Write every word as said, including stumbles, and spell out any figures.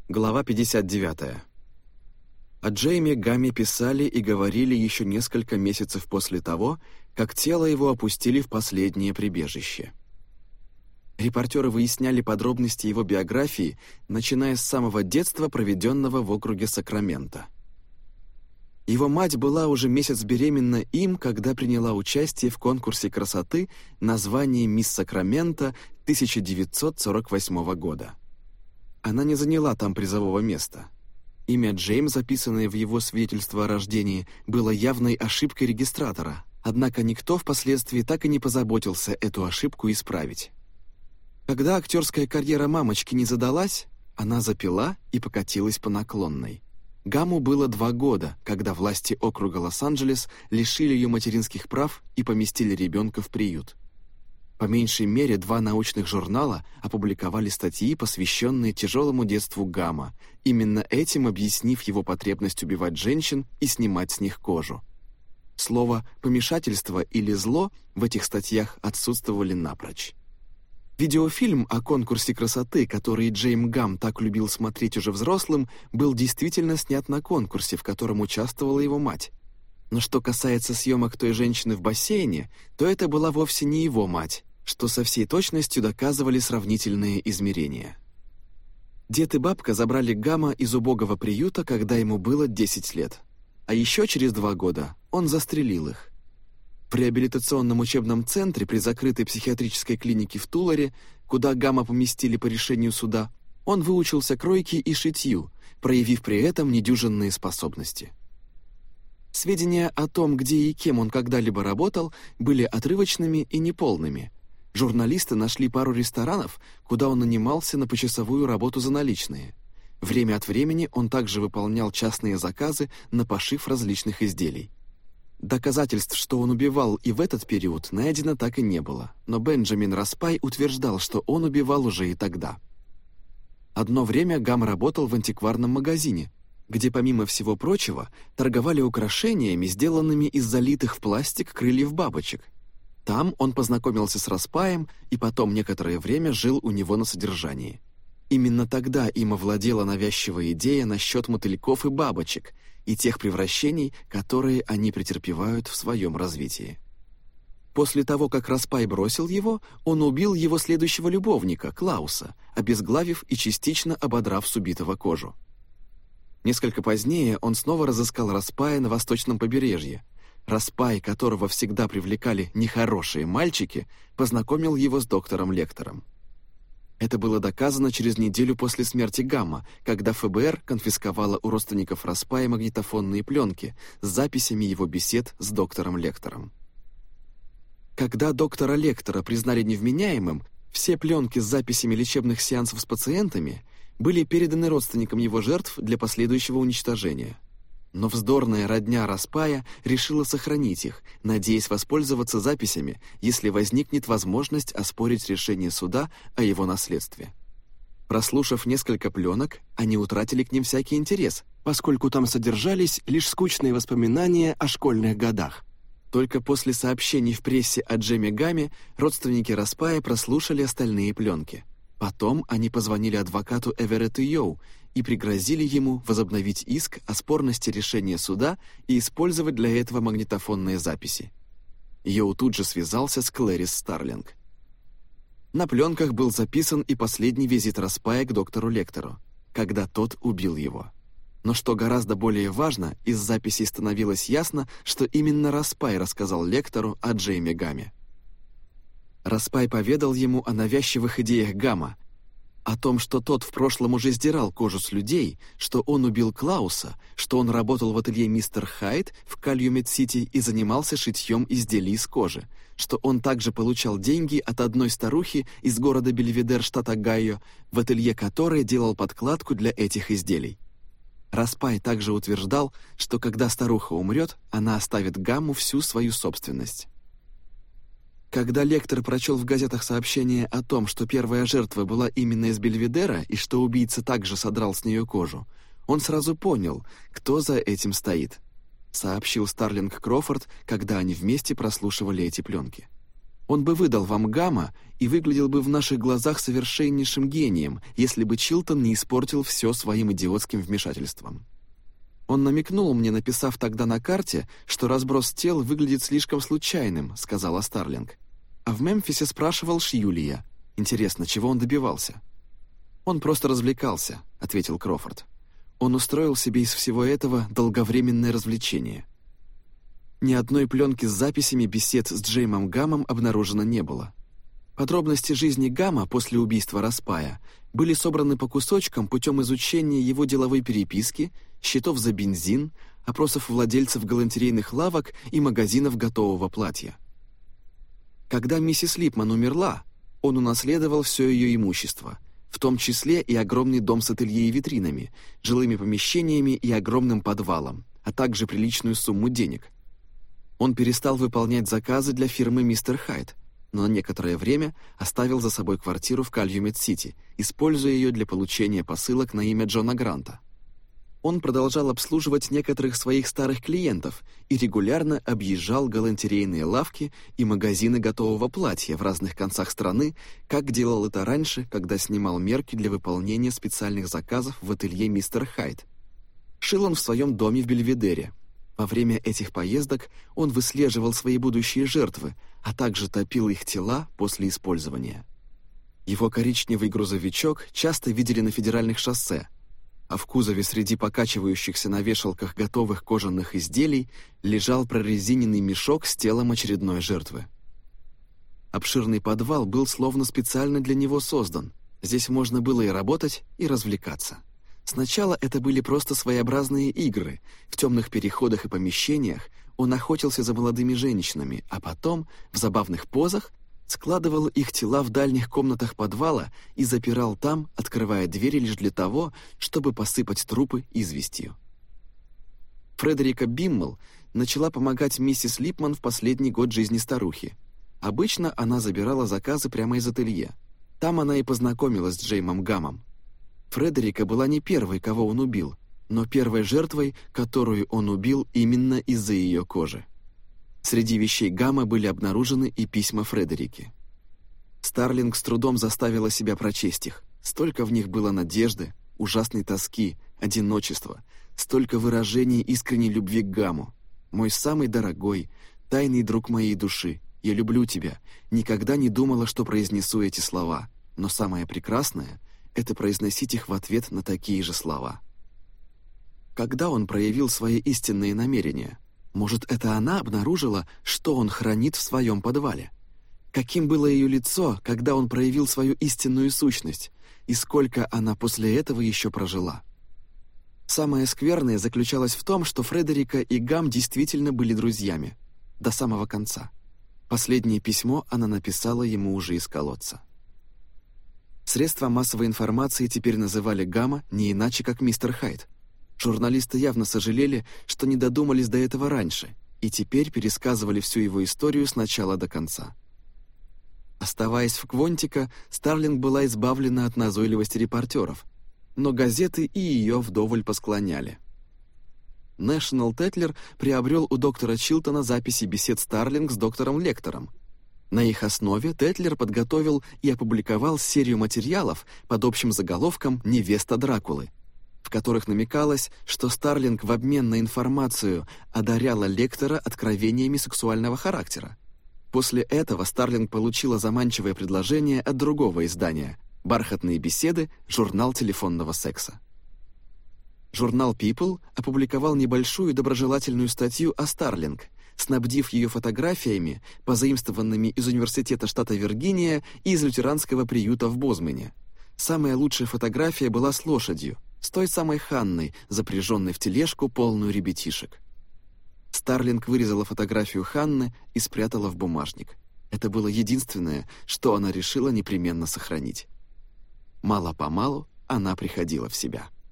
Глава пятьдесят девятая. О Джейме Гамме писали и говорили еще несколько месяцев после того, как тело его опустили в последнее прибежище. Репортеры выясняли подробности его биографии, начиная с самого детства, проведенного в округе Сакраменто. Его мать была уже месяц беременна им, когда приняла участие в конкурсе красоты на звание «Мисс Сакраменто» тысяча девятьсот сорок восьмого года. Она не заняла там призового места. Имя Джейм, записанное в его свидетельство о рождении, было явной ошибкой регистратора, однако никто впоследствии так и не позаботился эту ошибку исправить. Когда актерская карьера мамочки не задалась, она запила и покатилась по наклонной. Гамму было два года, когда власти округа Лос-Анджелес лишили ее материнских прав и поместили ребенка в приют. По меньшей мере два научных журнала опубликовали статьи, посвященные тяжелому детству Гамма, именно этим объяснив его потребность убивать женщин и снимать с них кожу. Слово «помешательство» или «зло» в этих статьях отсутствовали напрочь. Видеофильм о конкурсе красоты, который Джейм Гамм так любил смотреть уже взрослым, был действительно снят на конкурсе, в котором участвовала его мать. Но что касается съемок той женщины в бассейне, то это была вовсе не его мать, что со всей точностью доказывали сравнительные измерения. Дед и бабка забрали Гамма из убогого приюта, когда ему было десять лет. А еще через два года он застрелил их. В реабилитационном учебном центре при закрытой психиатрической клинике в Туларе, куда Гамма поместили по решению суда, он выучился кройке и шитью, проявив при этом недюжинные способности. Сведения о том, где и кем он когда-либо работал, были отрывочными и неполными. Журналисты нашли пару ресторанов, куда он нанимался на почасовую работу за наличные. Время от времени он также выполнял частные заказы на пошив различных изделий. Доказательств, что он убивал и в этот период, найдено так и не было, но Бенджамин Распай утверждал, что он убивал уже и тогда. Одно время Гамм работал в антикварном магазине, где, помимо всего прочего, торговали украшениями, сделанными из залитых в пластик крыльев бабочек. Там он познакомился с Распаем и потом некоторое время жил у него на содержании. Именно тогда им овладела навязчивая идея насчет мотыльков и бабочек и тех превращений, которые они претерпевают в своем развитии. После того, как Распай бросил его, он убил его следующего любовника, Клауса, обезглавив и частично ободрав с убитого кожу. Несколько позднее он снова разыскал Распая на восточном побережье. Распай, которого всегда привлекали нехорошие мальчики, познакомил его с доктором Лектором. Это было доказано через неделю после смерти Гамма, когда эф бэ эр конфисковало у родственников Распая магнитофонные пленки с записями его бесед с доктором Лектором. Когда доктора Лектора признали невменяемым, все пленки с записями лечебных сеансов с пациентами были переданы родственникам его жертв для последующего уничтожения. Но вздорная родня Распая решила сохранить их, надеясь воспользоваться записями, если возникнет возможность оспорить решение суда о его наследстве. Прослушав несколько пленок, они утратили к ним всякий интерес, поскольку там содержались лишь скучные воспоминания о школьных годах. Только после сообщений в прессе о Джейме Гамме родственники Распая прослушали остальные пленки. Потом они позвонили адвокату Эверетту Йоу и пригрозили ему возобновить иск о спорности решения суда и использовать для этого магнитофонные записи. Йоу тут же связался с Клэрис Старлинг. На пленках был записан и последний визит Распая к доктору Лектору, когда тот убил его. Но что гораздо более важно, из записей становилось ясно, что именно Распай рассказал Лектору о Джейме Гамме. Распай поведал ему о навязчивых идеях Гамма, о том, что тот в прошлом уже сдирал кожу с людей, что он убил Клауса, что он работал в ателье мистер Хайд в Кальюмет-Сити и занимался шитьем изделий из кожи, что он также получал деньги от одной старухи из города Бельведер, штат Огайо, в ателье которой делал подкладку для этих изделий. Распай также утверждал, что когда старуха умрет, она оставит Гамму всю свою собственность. Когда Лектор прочел в газетах сообщение о том, что первая жертва была именно из Бельведера и что убийца также содрал с нее кожу, он сразу понял, кто за этим стоит, сообщил Старлинг Крофорд, когда они вместе прослушивали эти пленки. Он бы выдал вам Гамма и выглядел бы в наших глазах совершеннейшим гением, если бы Чилтон не испортил все своим идиотским вмешательством. Он намекнул мне, написав тогда на карте, что разброс тел выглядит слишком случайным, сказала Старлинг. А в Мемфисе спрашивал Шьюлия. Интересно, чего он добивался? Он просто развлекался, ответил Крофорд. Он устроил себе из всего этого долговременное развлечение. Ни одной пленки с записями бесед с Джеймом Гаммом обнаружено не было. Подробности жизни Гамма после убийства Распая были собраны по кусочкам путем изучения его деловой переписки, счетов за бензин, опросов владельцев галантерейных лавок и магазинов готового платья. Когда миссис Липман умерла, он унаследовал все ее имущество, в том числе и огромный дом с ателье и витринами, жилыми помещениями и огромным подвалом, а также приличную сумму денег. Он перестал выполнять заказы для фирмы «Мистер Хайд», но на некоторое время оставил за собой квартиру в Кальюмет-Сити, используя ее для получения посылок на имя Джона Гранта. Он продолжал обслуживать некоторых своих старых клиентов и регулярно объезжал галантерейные лавки и магазины готового платья в разных концах страны, как делал это раньше, когда снимал мерки для выполнения специальных заказов в ателье «Мистер Хайд». Шил он в своем доме в Бельведере. Во время этих поездок он выслеживал свои будущие жертвы, а также топил их тела после использования. Его коричневый грузовичок часто видели на федеральных шоссе, а в кузове среди покачивающихся на вешалках готовых кожаных изделий лежал прорезиненный мешок с телом очередной жертвы. Обширный подвал был словно специально для него создан. Здесь можно было и работать, и развлекаться. Сначала это были просто своеобразные игры. В темных переходах и помещениях он охотился за молодыми женщинами, а потом, в забавных позах, складывал их тела в дальних комнатах подвала и запирал там, открывая двери лишь для того, чтобы посыпать трупы известью. Фредерика Биммел начала помогать миссис Липман в последний год жизни старухи. Обычно она забирала заказы прямо из ателье. Там она и познакомилась с Джеймом Гаммом. Фредерика была не первой, кого он убил, но первой жертвой, которую он убил именно из-за ее кожи. Среди вещей Гамма были обнаружены и письма Фредерики. Старлинг с трудом заставила себя прочесть их. Столько в них было надежды, ужасной тоски, одиночества, столько выражений искренней любви к Гамму. «Мой самый дорогой, тайный друг моей души, я люблю тебя, никогда не думала, что произнесу эти слова, но самое прекрасное — это произносить их в ответ на такие же слова». Когда он проявил свои истинные намерения? Может, это она обнаружила, что он хранит в своем подвале? Каким было ее лицо, когда он проявил свою истинную сущность, и сколько она после этого еще прожила? Самое скверное заключалось в том, что Фредерика и Гам действительно были друзьями. До самого конца. Последнее письмо она написала ему уже из колодца. Средства массовой информации теперь называли Гамма не иначе, как мистер Хайд. Журналисты явно сожалели, что не додумались до этого раньше, и теперь пересказывали всю его историю с начала до конца. Оставаясь в Квонтико, Старлинг была избавлена от назойливости репортеров, но газеты и ее вдоволь посклоняли. National Tetler приобрел у доктора Чилтона записи бесед Старлинг с доктором Лектором. На их основе Тетлер подготовил и опубликовал серию материалов под общим заголовком «Невеста Дракулы», в которых намекалось, что Старлинг в обмен на информацию одаряла Лектора откровениями сексуального характера. После этого Старлинг получила заманчивое предложение от другого издания «Бархатные беседы. Журнал телефонного секса». Журнал People опубликовал небольшую доброжелательную статью о Старлинг, снабдив ее фотографиями, позаимствованными из университета штата Виргиния и из лютеранского приюта в Бозмене. Самая лучшая фотография была с лошадью, с той самой Ханной, запряженной в тележку, полную ребятишек. Старлинг вырезала фотографию Ханны и спрятала в бумажник. Это было единственное, что она решила непременно сохранить. Мало-помалу она приходила в себя.